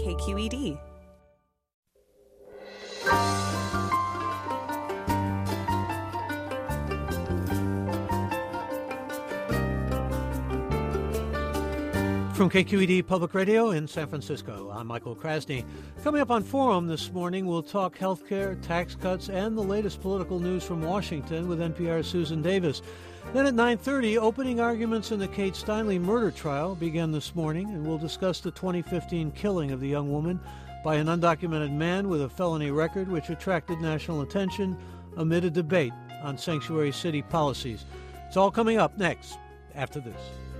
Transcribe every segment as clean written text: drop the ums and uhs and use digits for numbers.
KQED. From KQED Public Radio in San Francisco, I'm Michael Krasny. Coming up on Forum this morning, we'll talk healthcare, tax cuts, and the latest political news from Washington with NPR's Susan Davis. Then at 9:30, opening arguments in the Kate Steinle murder trial began this morning, and we'll discuss the 2015 killing of the young woman by an undocumented man with a felony record, which attracted national attention amid a debate on sanctuary city policies. It's all coming up next, after this.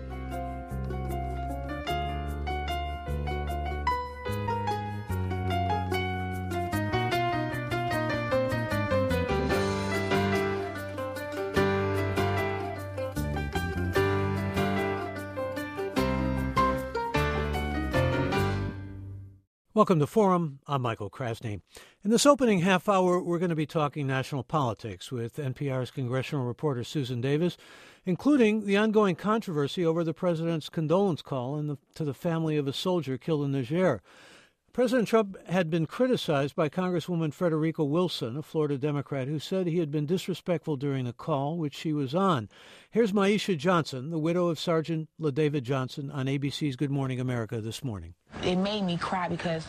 Welcome to Forum. I'm Michael Krasny. In this opening half hour, we're going to be talking national politics with NPR's congressional reporter Susan Davis, including the ongoing controversy over the president's condolence call to the family of a soldier killed in Niger. President Trump had been criticized by Congresswoman Frederica Wilson, a Florida Democrat, who said he had been disrespectful during the call, which she was on. Here's Maisha Johnson, the widow of Sergeant LaDavid Johnson, on ABC's Good Morning America this morning. It made me cry because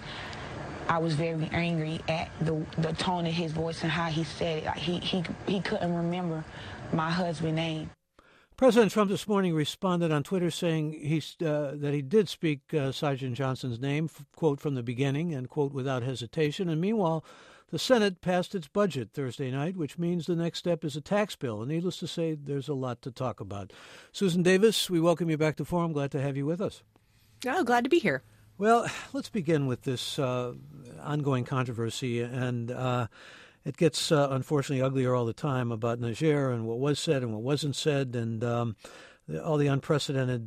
I was very angry at the tone of his voice and how he said it. Like he couldn't remember my husband's name. President Trump this morning responded on Twitter saying that he did speak Sergeant Johnson's name, quote, from the beginning, and, quote, without hesitation. And meanwhile, the Senate passed its budget Thursday night, which means the next step is a tax bill. And needless to say, there's a lot to talk about. Susan Davis, we welcome you back to Forum. Glad to have you with us. Oh, glad to be here. Well, let's begin with this ongoing controversy, and it gets, unfortunately, uglier all the time about Niger and what was said and what wasn't said, and all the unprecedented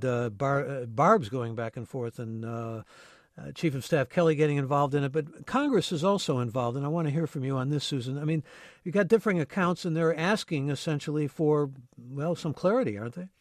barbs going back and forth, and Chief of Staff Kelly getting involved in it. But Congress is also involved, and I want to hear from you on this, Susan. I mean, you've got differing accounts, and they're asking essentially for, well, some clarity, aren't they?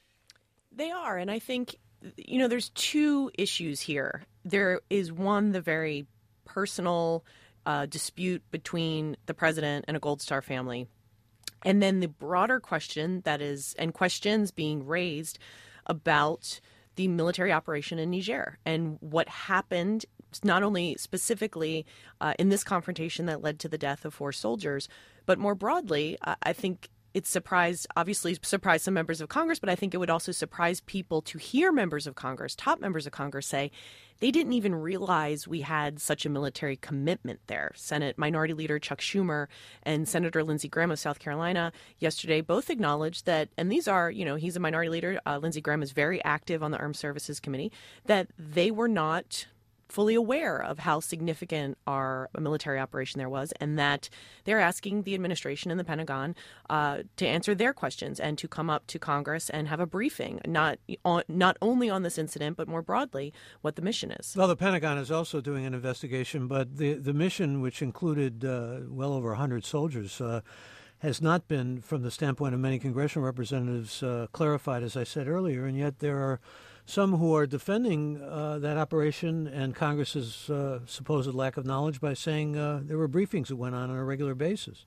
They are, and I think, you know, there's two issues here. There is one, the very personal dispute between the president and a Gold Star family. And then the broader question that is, and questions being raised about the military operation in Niger and what happened, not only specifically in this confrontation that led to the death of 4 soldiers, but more broadly, I think it obviously surprised some members of Congress, but I think it would also surprise people to hear members of Congress, top members of Congress, say they didn't even realize we had such a military commitment there. Senate Minority Leader Chuck Schumer and Senator Lindsey Graham of South Carolina yesterday both acknowledged that, and these are, you know, he's a minority leader, Lindsey Graham is very active on the Armed Services Committee, that they were not fully aware of how significant our military operation there was, and that they're asking the administration and the Pentagon to answer their questions and to come up to Congress and have a briefing, not only on this incident, but more broadly, what the mission is. Well, the Pentagon is also doing an investigation, but the mission, which included well over 100 soldiers, has not been, from the standpoint of many congressional representatives, clarified, as I said earlier, and yet there are some who are defending that operation and Congress's supposed lack of knowledge by saying there were briefings that went on a regular basis.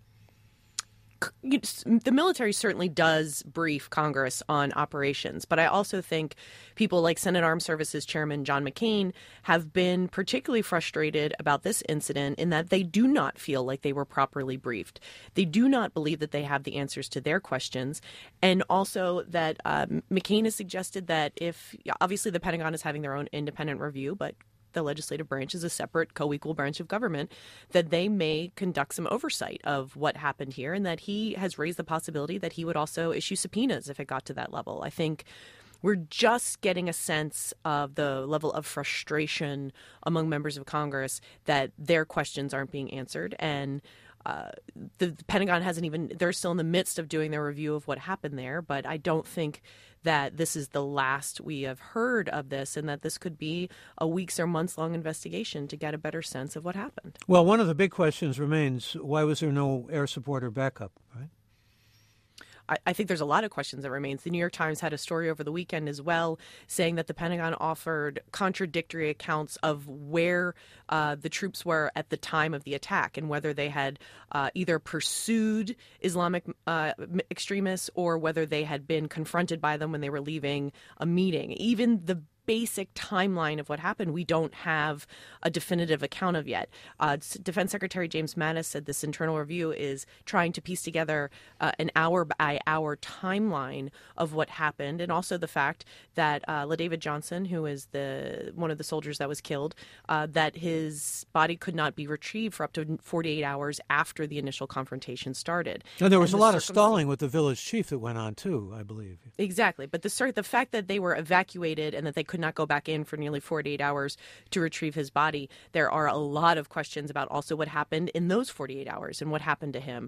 The military certainly does brief Congress on operations, but I also think people like Senate Armed Services Chairman John McCain have been particularly frustrated about this incident in that they do not feel like they were properly briefed. They do not believe that they have the answers to their questions, and also that McCain has suggested that if, obviously the Pentagon is having their own independent review, but the legislative branch is a separate co-equal branch of government, that they may conduct some oversight of what happened here, and that he has raised the possibility that he would also issue subpoenas if it got to that level. I think we're just getting a sense of the level of frustration among members of Congress that their questions aren't being answered, and the Pentagon hasn't even, they're still in the midst of doing their review of what happened there, but I don't think that this is the last we have heard of this, and that this could be a weeks or months long investigation to get a better sense of what happened. Well, one of the big questions remains, why was there no air support or backup, right? I think there's a lot of questions that remains. The New York Times had a story over the weekend as well, saying that the Pentagon offered contradictory accounts of where the troops were at the time of the attack and whether they had either pursued Islamic extremists or whether they had been confronted by them when they were leaving a meeting. Even the basic timeline of what happened, we don't have a definitive account of yet. Defense Secretary James Mattis said this internal review is trying to piece together an hour-by-hour timeline of what happened, and also the fact that LaDavid Johnson, who is one of the soldiers that was killed, that his body could not be retrieved for up to 48 hours after the initial confrontation started. And there was a lot of stalling with the village chief that went on, too, I believe. Exactly. But the fact that they were evacuated and that they could not go back in for nearly 48 hours to retrieve his body, there are a lot of questions about also what happened in those 48 hours and what happened to him.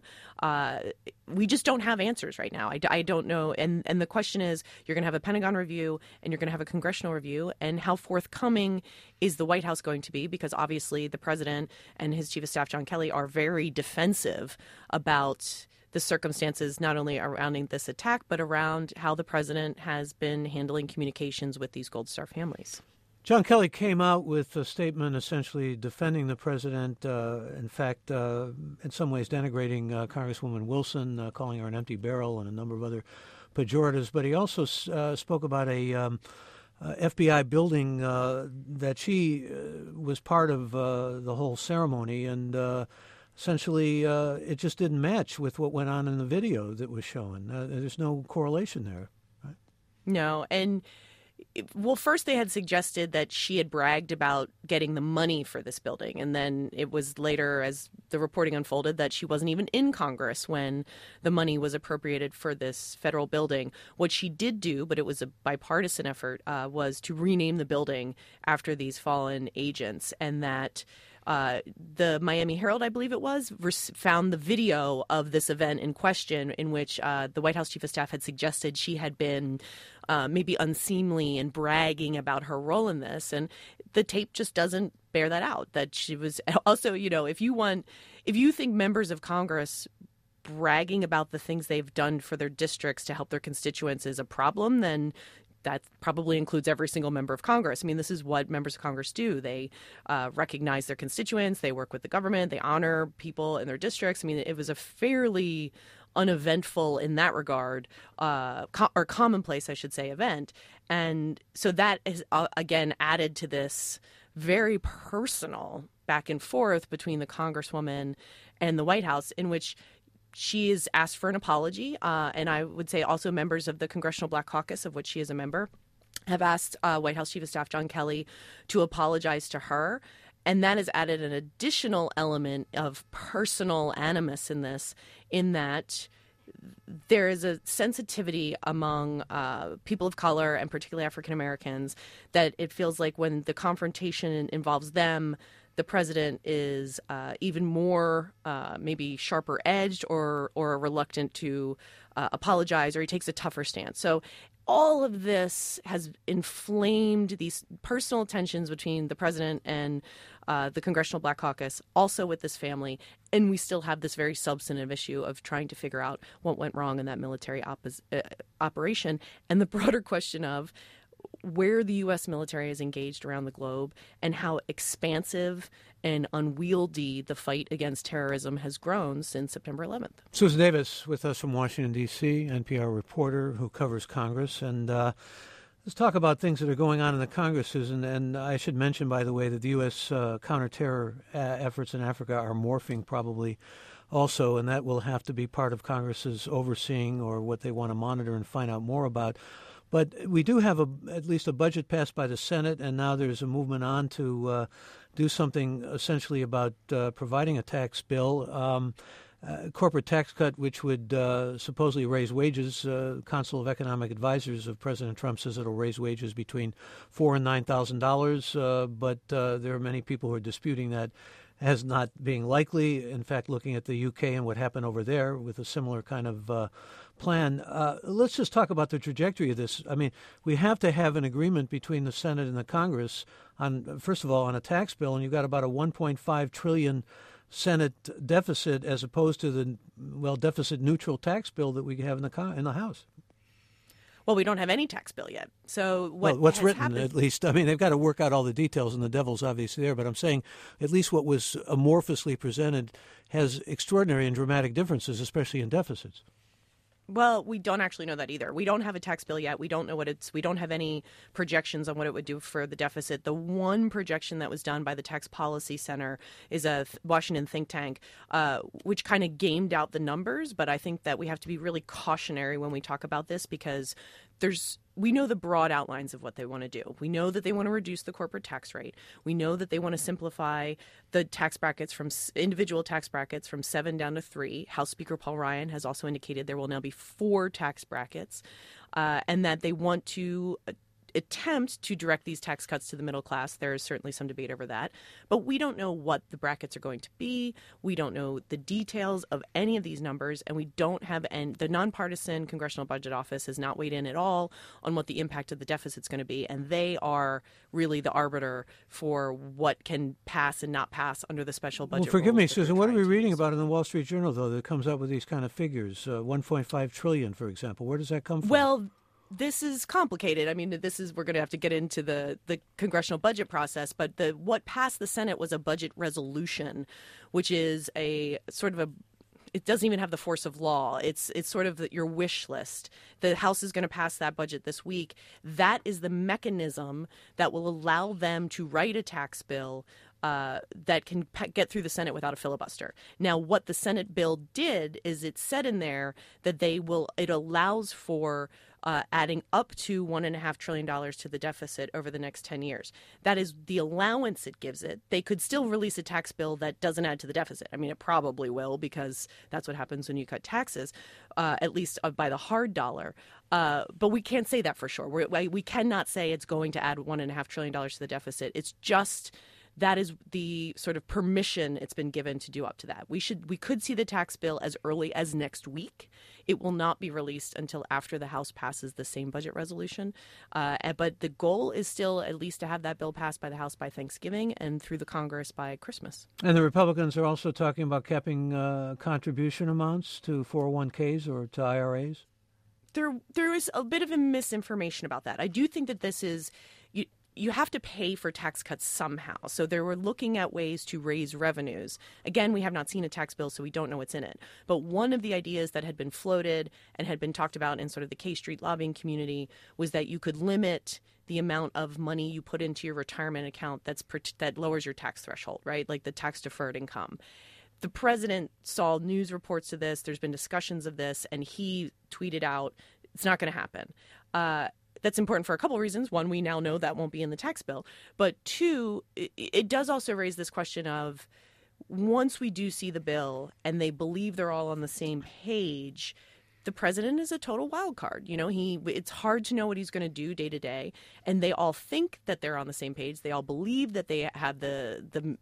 We just don't have answers right now. I don't know. And the question is, you're going to have a Pentagon review and you're going to have a congressional review, and how forthcoming is the White House going to be? Because obviously the president and his chief of staff, John Kelly, are very defensive about the circumstances not only surrounding this attack, but around how the president has been handling communications with these Gold Star families. John Kelly came out with a statement essentially defending the president, in fact, in some ways denigrating Congresswoman Wilson, calling her an empty barrel and a number of other pejoratives. But he also spoke about a FBI building that she was part of the whole ceremony, and essentially, it just didn't match with what went on in the video that was shown. There's no correlation there. Right? No. And, well, first they had suggested that she had bragged about getting the money for this building. And then it was later, as the reporting unfolded, that she wasn't even in Congress when the money was appropriated for this federal building. What she did do, but it was a bipartisan effort, was to rename the building after these fallen agents, and that the Miami Herald, I believe it was, found the video of this event in question in which the White House Chief of Staff had suggested she had been maybe unseemly and bragging about her role in this. And the tape just doesn't bear that out, that she was also, if you think members of Congress bragging about the things they've done for their districts to help their constituents is a problem, then that probably includes every single member of Congress. I mean, this is what members of Congress do. They recognize their constituents. They work with the government. They honor people in their districts. I mean, it was a fairly uneventful in that regard, or commonplace, I should say, event. And so that is, again, added to this very personal back and forth between the Congresswoman and the White House, in which she has asked for an apology, and I would say also members of the Congressional Black Caucus, of which she is a member, have asked White House Chief of Staff John Kelly to apologize to her. And that has added an additional element of personal animus in this, in that there is a sensitivity among people of color, and particularly African Americans, that it feels like when the confrontation involves them, the president is even more maybe sharper edged or reluctant to apologize, or he takes a tougher stance. So all of this has inflamed these personal tensions between the president and the Congressional Black Caucus, also with this family. And we still have this very substantive issue of trying to figure out what went wrong in that military operation, and the broader question of where the U.S. military is engaged around the globe and how expansive and unwieldy the fight against terrorism has grown since September 11th. Susan Davis with us from Washington, D.C., NPR reporter who covers Congress. And let's talk about things that are going on in the Congresses. And I should mention, by the way, that the U.S. counterterror efforts in Africa are morphing probably also, and that will have to be part of Congress's overseeing, or what they want to monitor and find out more about. But we do have at least a budget passed by the Senate, and now there's a movement on to do something essentially about providing a tax bill, corporate tax cut, which would supposedly raise wages. Council of Economic Advisors of President Trump says it'll raise wages between $4,000 and $9,000, but there are many people who are disputing that as not being likely. In fact, looking at the UK and what happened over there with a similar kind of plan. Let's just talk about the trajectory of this. I mean, we have to have an agreement between the Senate and the Congress on, first of all, on a tax bill, and you've got about a $1.5 trillion Senate deficit as opposed to the, deficit neutral tax bill that we have in the House. Well, we don't have any tax bill yet. So what's written, happened, at least, I mean, they've got to work out all the details, and the devil's obviously there. But I'm saying at least what was amorphously presented has extraordinary and dramatic differences, especially in deficits. Well, we don't actually know that either. We don't have a tax bill yet. We don't know we don't have any projections on what it would do for the deficit. The one projection that was done by the Tax Policy Center is a Washington think tank, which kind of gamed out the numbers. But I think that we have to be really cautionary when we talk about this because we know the broad outlines of what they want to do. We know that they want to reduce the corporate tax rate. We know that they want to simplify the tax brackets from individual tax brackets from 7 down to 3. House Speaker Paul Ryan has also indicated there will now be 4 tax brackets, and that they want to attempt to direct these tax cuts to the middle class. There is certainly some debate over that. But we don't know what the brackets are going to be. We don't know the details of any of these numbers. And we don't have the nonpartisan Congressional Budget Office has not weighed in at all on what the impact of the deficit is going to be. And they are really the arbiter for what can pass and not pass under the special budget. Well, forgive me, Susan, what are we reading about in the Wall Street Journal, though, that comes up with these kind of figures? $1.5 trillion, for example. Where does that come from? Well, this is complicated. I mean, we're going to have to get into the congressional budget process, but what passed the Senate was a budget resolution, which is a sort of it doesn't even have the force of law. It's sort of your wish list. The House is going to pass that budget this week. That is the mechanism that will allow them to write a tax bill that can get through the Senate without a filibuster. Now, what the Senate bill did is it said in there that it allows for adding up to $1.5 trillion to the deficit over the next 10 years. That is the allowance it gives it. They could still release a tax bill that doesn't add to the deficit. I mean, it probably will because that's what happens when you cut taxes, at least by the hard dollar. But we can't say that for sure. We cannot say it's going to add $1.5 trillion to the deficit. It's just that is the sort of permission it's been given to do up to that. We could see the tax bill as early as next week. It will not be released until after the House passes the same budget resolution. But the goal is still at least to have that bill passed by the House by Thanksgiving and through the Congress by Christmas. And the Republicans are also talking about capping contribution amounts to 401ks or to IRAs? There is a bit of a misinformation about that. I do think that this is you have to pay for tax cuts somehow. So they were looking at ways to raise revenues. Again, we have not seen a tax bill, so we don't know what's in it. But one of the ideas that had been floated and had been talked about in sort of the K Street lobbying community was that you could limit the amount of money you put into your retirement account that lowers your tax threshold, right? Like the tax deferred income. The president saw news reports of this. There's been discussions of this, and he tweeted out, it's not going to happen. That's important for a couple of reasons. One, we now know that won't be in the tax bill. But two, it does also raise this question of once we do see the bill and they believe they're all on the same page, the president is a total wild card. You know, it's hard to know what he's going to do day to day. And they all think that they're on the same page. They all believe that they have the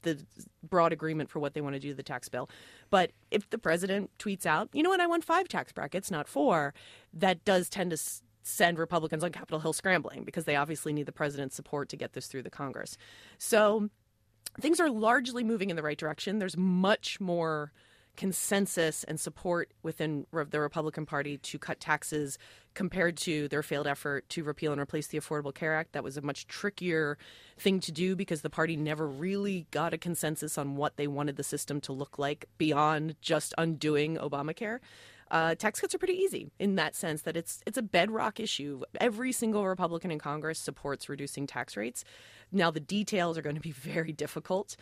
broad agreement for what they want to do to the tax bill. But if the president tweets out, you know what, I want 5 tax brackets, not 4, that does tend to send Republicans on Capitol Hill scrambling because they obviously need the president's support to get this through the Congress. So things are largely moving in the right direction. There's much more consensus and support within the Republican Party to cut taxes compared to their failed effort to repeal and replace the Affordable Care Act. That was a much trickier thing to do because the party never really got a consensus on what they wanted the system to look like beyond just undoing Obamacare. Tax cuts are pretty easy in that sense that it's a bedrock issue. Every single Republican in Congress supports reducing tax rates. Now, the details are going to be very difficult.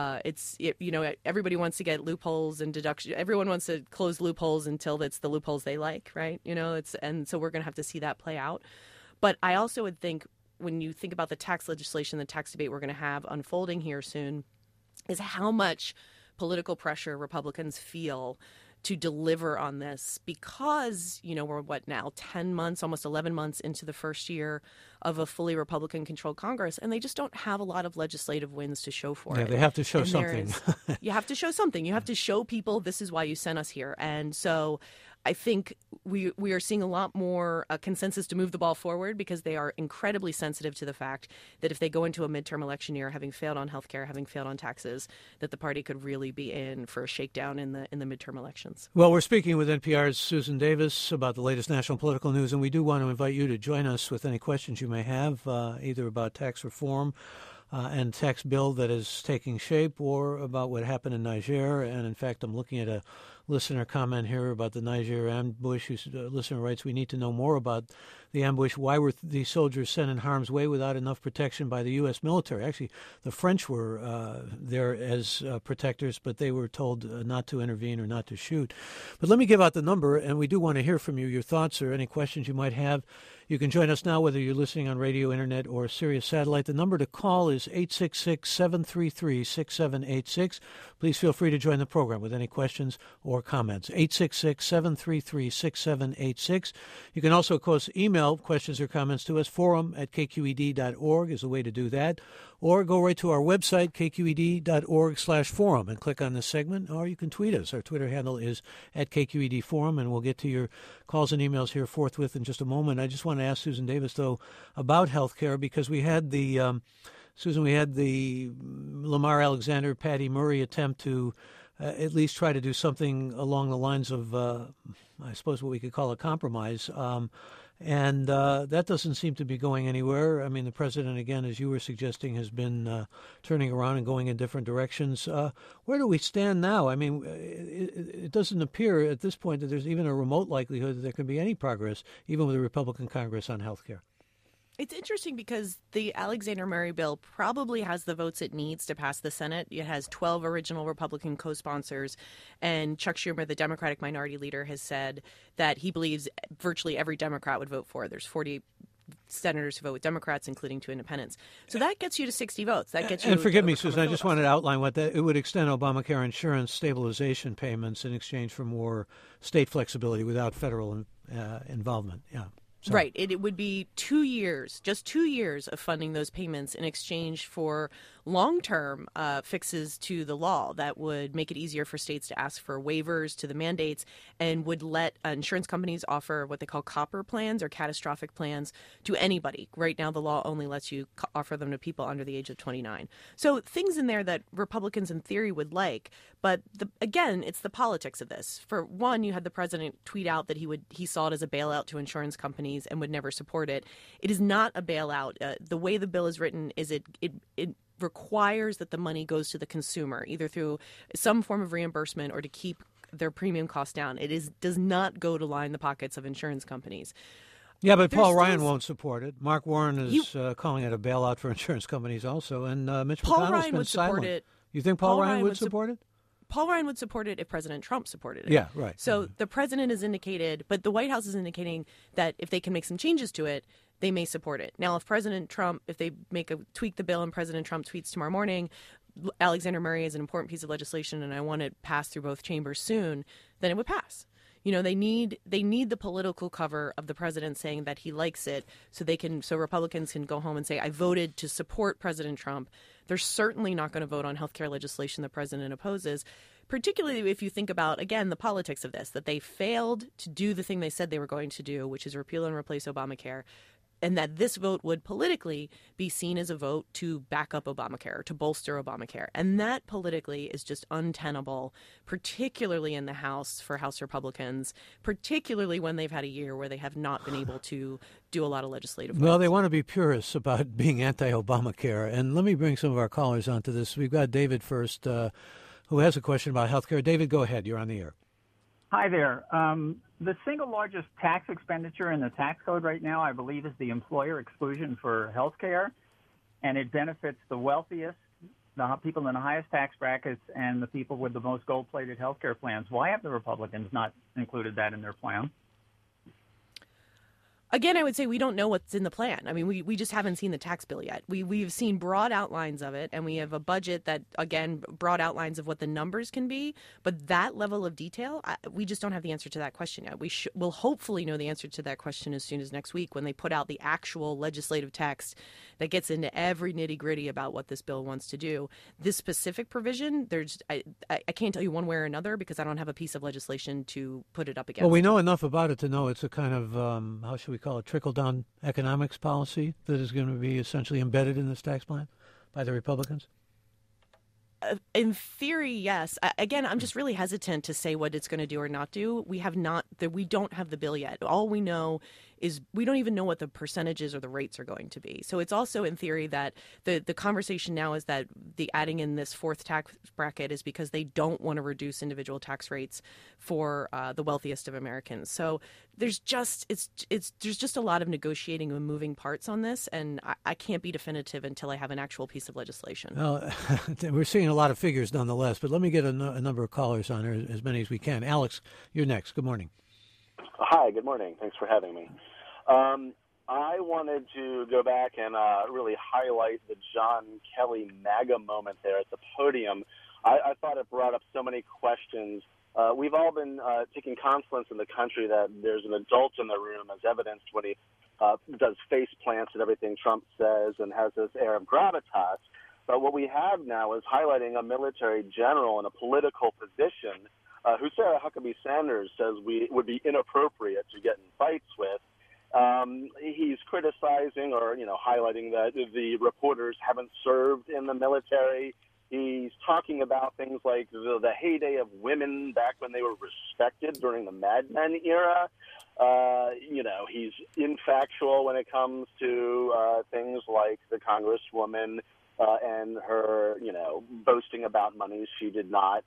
Everybody wants to get loopholes and deduction. Everyone wants to close loopholes until it's the loopholes they like, right? And so we're going to have to see that play out. But I also would think when you think about the tax legislation, the tax debate we're going to have unfolding here soon, is how much political pressure Republicans feel to deliver on this because, we're 10 months, almost 11 months into the first year of a fully Republican-controlled Congress, and they just don't have a lot of legislative wins to show for it. Yeah, they have to show something. You have to show something. You have to show people this is why you sent us here. And so I think we are seeing a lot more consensus to move the ball forward because they are incredibly sensitive to the fact that if they go into a midterm election year having failed on healthcare, having failed on taxes, that the party could really be in for a shakedown in the midterm elections. Well, we're speaking with NPR's Susan Davis about the latest national political news, and we do want to invite you to join us with any questions you may have, either about tax reform and tax bill that is taking shape, or about what happened in Niger. And in fact, I'm looking at a listener comment here about the Niger ambush. Listener writes, we need to know more about the ambush. Why were these soldiers sent in harm's way without enough protection by the U.S. military? Actually, the French were there as protectors, but they were told not to intervene or not to shoot. But let me give out the number, and we do want to hear from you, your thoughts or any questions you might have. You can join us now, whether you're listening on radio, internet, or Sirius Satellite. The number to call is 866-733-6786. Please feel free to join the program with any questions or comments. 866-733-6786. You can also, of course, email questions or comments to us. forum@kqed.org is a way to do that. Or go right to our website, kqed.org/forum, and click on this segment. Or you can tweet us. Our Twitter handle is @KQED Forum, and we'll get to your calls and emails here forthwith in just a moment. I just want to ask Susan Davis, though, about health care, because we had the Lamar Alexander, Patty Murray attempt to at least try to do something along the lines of, I suppose, what we could call a compromise. And that doesn't seem to be going anywhere. I mean, the president, again, as you were suggesting, has been turning around and going in different directions. Where do we stand now? I mean, it doesn't appear at this point that there's even a remote likelihood that there can be any progress, even with a Republican Congress, on health care. It's interesting because the Alexander Murray bill probably has the votes it needs to pass the Senate. It has 12 original Republican co-sponsors, and Chuck Schumer, the Democratic minority leader, has said that he believes virtually every Democrat would vote for it. There's 40 senators who vote with Democrats, including 2 independents. So that gets you to 60 votes. That gets you. And forgive me, Susan, I just wanted to outline what that. It would extend Obamacare insurance stabilization payments in exchange for more state flexibility without federal involvement. Yeah. So. Right. It would be 2 years, just 2 years of funding those payments in exchange for long-term fixes to the law that would make it easier for states to ask for waivers to the mandates and would let insurance companies offer what they call copper plans or catastrophic plans to anybody. Right now, the law only lets you offer them to people under the age of 29. So things in there that Republicans in theory would like. But again, it's the politics of this. For one, you had the president tweet out that he saw it as a bailout to insurance companies and would never support it. It is not a bailout. The way the bill is written is it requires that the money goes to the consumer, either through some form of reimbursement or to keep their premium costs down. It does not go to line the pockets of insurance companies. Yeah, but Paul Ryan won't support it. Mark Warren is calling it a bailout for insurance companies also, and Mitch McConnell's been silent. You think Paul Ryan would support it? Paul Ryan would support it if President Trump supported it. Yeah, right. So the president has indicated, but the White House is indicating that if they can make some changes to it, they may support it. Now, if they tweak the bill and President Trump tweets tomorrow morning, Alexander Murray is an important piece of legislation and I want it passed through both chambers soon, then it would pass. You know, they need the political cover of the president saying that he likes it so Republicans can go home and say, I voted to support President Trump. They're certainly not going to vote on health care legislation the president opposes, particularly if you think about, again, the politics of this, that they failed to do the thing they said they were going to do, which is repeal and replace Obamacare, and that this vote would politically be seen as a vote to back up Obamacare, to bolster Obamacare. And that politically is just untenable, particularly in the House for House Republicans, particularly when they've had a year where they have not been able to do a lot of legislative work. Well, they want to be purists about being anti-Obamacare. And let me bring some of our callers onto this. We've got David first, who has a question about health care. David, go ahead. You're on the air. Hi there. The single largest tax expenditure in the tax code right now, I believe, is the employer exclusion for health care, and it benefits the wealthiest, the people in the highest tax brackets, and the people with the most gold-plated health care plans. Why have the Republicans not included that in their plan? Again, I would say we don't know what's in the plan. I mean, we just haven't seen the tax bill yet. We've seen broad outlines of it, and we have a budget that, again, broad outlines of what the numbers can be. But that level of detail, we just don't have the answer to that question yet. We'll hopefully know the answer to that question as soon as next week when they put out the actual legislative text that gets into every nitty-gritty about what this bill wants to do. This specific provision, I can't tell you one way or another because I don't have a piece of legislation to put it up against. Well, we know enough about it to know it's a kind of, how should we call it, trickle-down economics policy that is going to be essentially embedded in this tax plan by the Republicans? In theory, yes. Again, I'm just really hesitant to say what it's going to do or not do. We don't have the bill yet. All we know is we don't even know what the percentages or the rates are going to be. So it's also in theory that the conversation now is that the adding in this fourth tax bracket is because they don't want to reduce individual tax rates for the wealthiest of Americans. So there's just a lot of negotiating and moving parts on this, and I can't be definitive until I have an actual piece of legislation. Well, we're seeing a lot of figures nonetheless, but let me get a number of callers on here, as many as we can. Alex, you're next. Good morning. Hi, good morning. Thanks for having me. I wanted to go back and really highlight the John Kelly MAGA moment there at the podium. I thought it brought up so many questions. We've all been taking confidence in the country that there's an adult in the room, as evidenced when he does face plants and everything Trump says and has this air of gravitas. But what we have now is highlighting a military general in a political position who Sarah Huckabee Sanders says would be inappropriate to get in fights with. He's criticizing or, highlighting that the reporters haven't served in the military. He's talking about things like the heyday of women back when they were respected during the Mad Men era. He's infactual when it comes to things like the Congresswoman and her, boasting about monies she did not,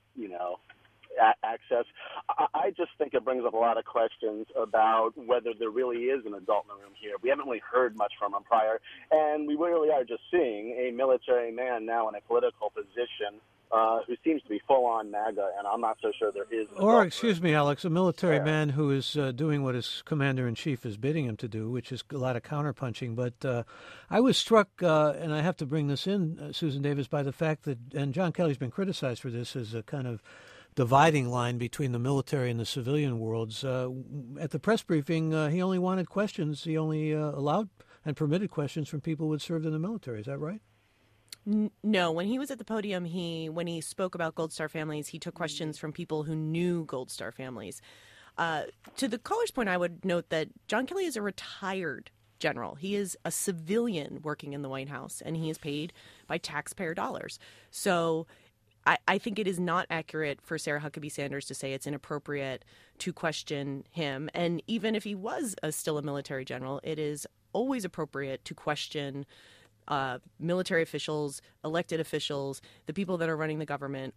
access. I just think it brings up a lot of questions about whether there really is an adult in the room here. We haven't really heard much from him prior, and we really are just seeing a military man now in a political position who seems to be full-on MAGA, and I'm not so sure there is. Or, excuse me, Alex, a military man who is doing what his commander-in-chief is bidding him to do, which is a lot of counterpunching. But I was struck, and I have to bring this in, Susan Davis, by the fact that, and John Kelly's been criticized for this as a kind of dividing line between the military and the civilian worlds. At the press briefing, he only wanted questions. He only allowed and permitted questions from people who had served in the military. Is that right? No. When he was at the podium, when he spoke about Gold Star families, he took questions from people who knew Gold Star families. To the caller's point, I would note that John Kelly is a retired general. He is a civilian working in the White House, and he is paid by taxpayer dollars. So I think it is not accurate for Sarah Huckabee Sanders to say it's inappropriate to question him. And even if he was still a military general, it is always appropriate to question military officials, elected officials. The people that are running the government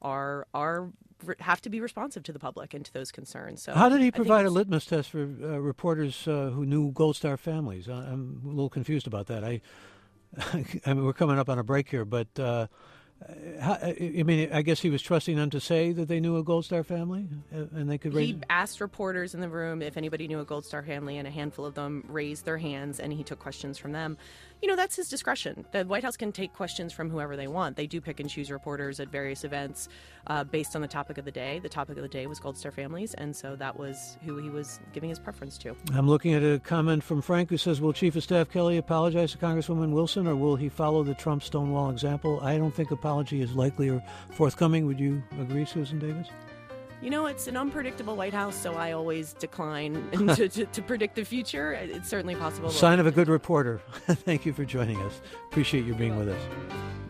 have to be responsive to the public and to those concerns. So how did he provide a litmus test for reporters who knew Gold Star families? I'm a little confused about that. I mean, we're coming up on a break here, but I guess he was trusting them to say that they knew a Gold Star family, and they could raise. He asked reporters in the room if anybody knew a Gold Star family, and a handful of them raised their hands, and he took questions from them. That's his discretion. The White House can take questions from whoever they want. They do pick and choose reporters at various events based on the topic of the day. The topic of the day was Gold Star families, and so that was who he was giving his preference to. I'm looking at a comment from Frank who says, will Chief of Staff Kelly apologize to Congresswoman Wilson, or will he follow the Trump Stonewall example? I don't think apology is likely or forthcoming. Would you agree, Susan Davis? It's an unpredictable White House, so I always decline to predict the future. It's certainly possible. Sign of a good reporter. Thank you for joining us. Appreciate you being with us.